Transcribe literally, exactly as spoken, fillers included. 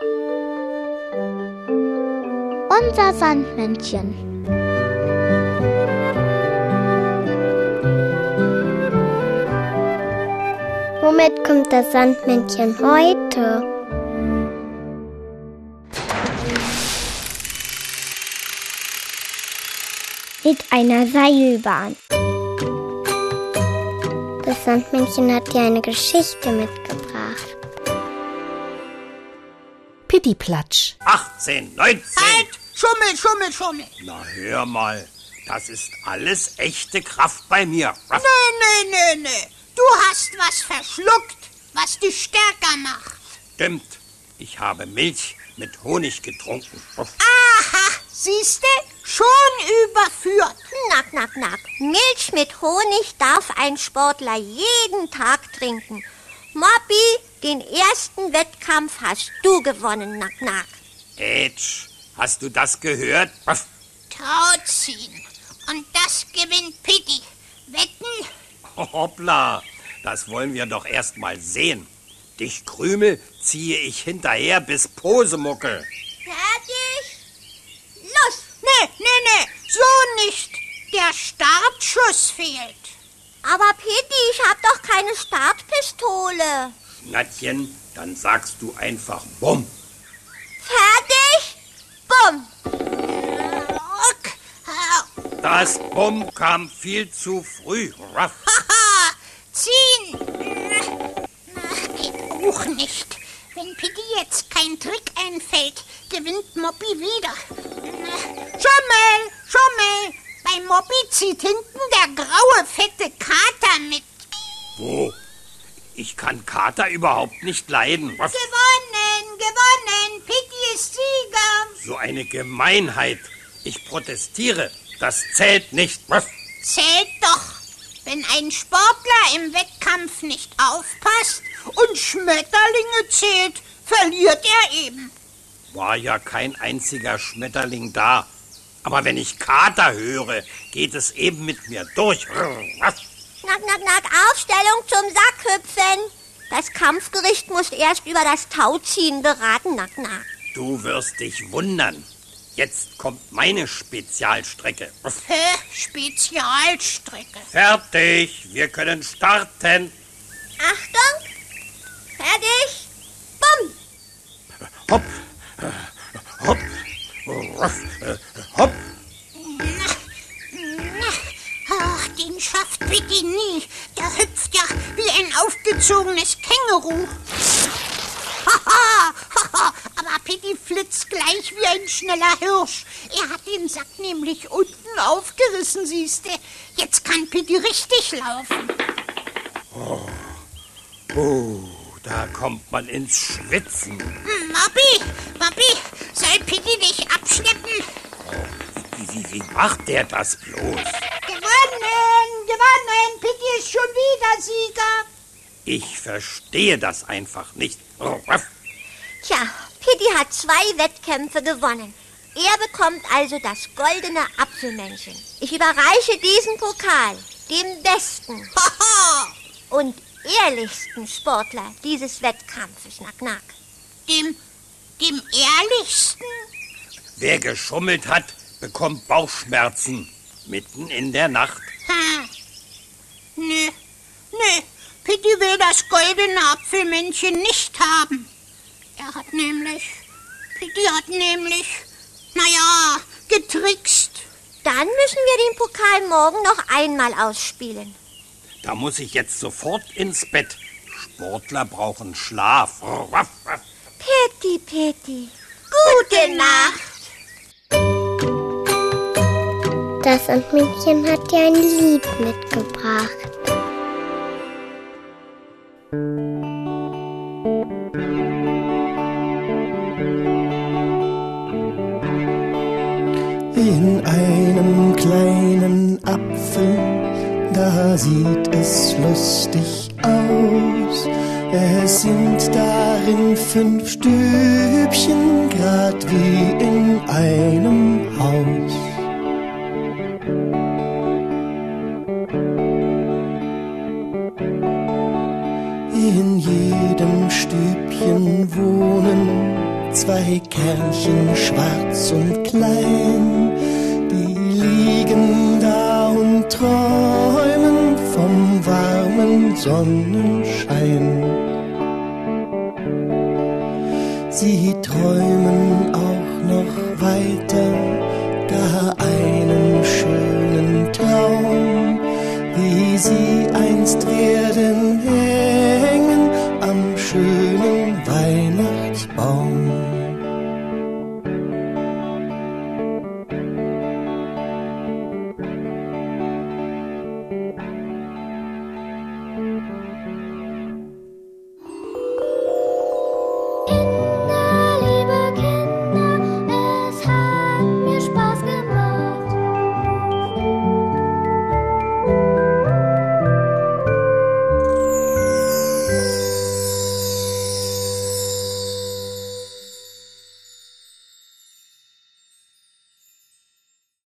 Unser Sandmännchen. Womit kommt das Sandmännchen heute? Mit einer Seilbahn. Das Sandmännchen hat dir eine Geschichte mitgebracht. Pittiplatsch. achtzehn, neunzehn. Halt! Schummel, Schummel, Schummel. Na, hör mal. Das ist alles echte Kraft bei mir. Nee, nee, nee, nee. Du hast was verschluckt, was dich stärker macht. Stimmt. Ich habe Milch mit Honig getrunken. Aha, siehste? Schon überführt. Knack, knack, knack. Milch mit Honig darf ein Sportler jeden Tag trinken. Moppi, den ersten Wettkampf hast du gewonnen, Nack, nack. Ätsch, hast du das gehört? Tauziehen. Und das gewinnt Pitti. Wetten? Hoppla, das wollen wir doch erst mal sehen. Dich Krümel ziehe ich hinterher bis Posemuckel. Fertig? Los! Nee, nee, nee, so nicht. Der Startschuss fehlt. Aber Pitti, ich hab doch keine Startpistole. Schnattchen, dann sagst du einfach Bumm. Fertig? Bumm. Das Bumm kam viel zu früh. Ruff. Haha, ziehen. Na, geht auch nicht. Wenn Pitti jetzt kein Trick einfällt, gewinnt Moppi wieder. Schummel, Schummel. Bei Moppi zieht hinten der graue, fette Kater mit. Wo? Ich kann Kater überhaupt nicht leiden. Ruff. Gewonnen, gewonnen. Pitti ist Sieger. So eine Gemeinheit. Ich protestiere. Das zählt nicht. Ruff. Zählt doch. Wenn ein Sportler im Wettkampf nicht aufpasst und Schmetterlinge zählt, verliert er eben. War ja kein einziger Schmetterling da. Aber wenn ich Kater höre, geht es eben mit mir durch. Nack, nack, nack, Aufstellung zum Sackhüpfen. Das Kampfgericht muss erst über das Tauziehen beraten, nack, nack. Du wirst dich wundern. Jetzt kommt meine Spezialstrecke. Hä? Spezialstrecke. Fertig, wir können starten. Achtung, fertig, bumm. Hopp, äh, hopp, ruff, äh, hopp. Ach, den schafft Pitti nie. Der hüpft ja wie ein aufgezogenes Känguru. Haha, haha, aber Pitti flitzt gleich wie ein schneller Hirsch. Er hat den Sack nämlich unten aufgerissen, siehste. Jetzt kann Pitti richtig laufen. Oh, oh, da kommt man ins Schwitzen. Hm, Moppi, Moppi, soll Pitti dich abschleppen? Oh, wie, wie, wie macht der das bloß? Gewonnen, gewonnen, Pitti ist schon wieder Sieger. Ich verstehe das einfach nicht. Tja, Pitti hat zwei Wettkämpfe gewonnen. Er bekommt also das goldene Apfelmännchen. Ich überreiche diesen Pokal dem besten und ehrlichsten Sportler dieses Wettkampfes, Nack, nack. Dem, dem ehrlichsten? Wer geschummelt hat, bekommt Bauchschmerzen. Mitten in der Nacht. Hm. Nö, nö. Pitti will das goldene Apfelmännchen nicht haben. Er hat nämlich, Pitti hat nämlich, naja, getrickst. Dann müssen wir den Pokal morgen noch einmal ausspielen. Da muss ich jetzt sofort ins Bett. Sportler brauchen Schlaf. Pitti, Pitti, gute Nacht. Das Sandmännchen hat dir ein Lied mitgebracht. In einem kleinen Apfel, da sieht es lustig aus. Es sind darin fünf Stübchen, grad wie in einem Haus. In jedem Stübchen wohnen zwei Kerlchen, schwarz und klein, die liegen da und träumen vom warmen Sonnenschein. Sie träumen auch noch weiter, gar einen schönen Traum, wie sie einst werden hängen am schönen Weihnachtsbaum.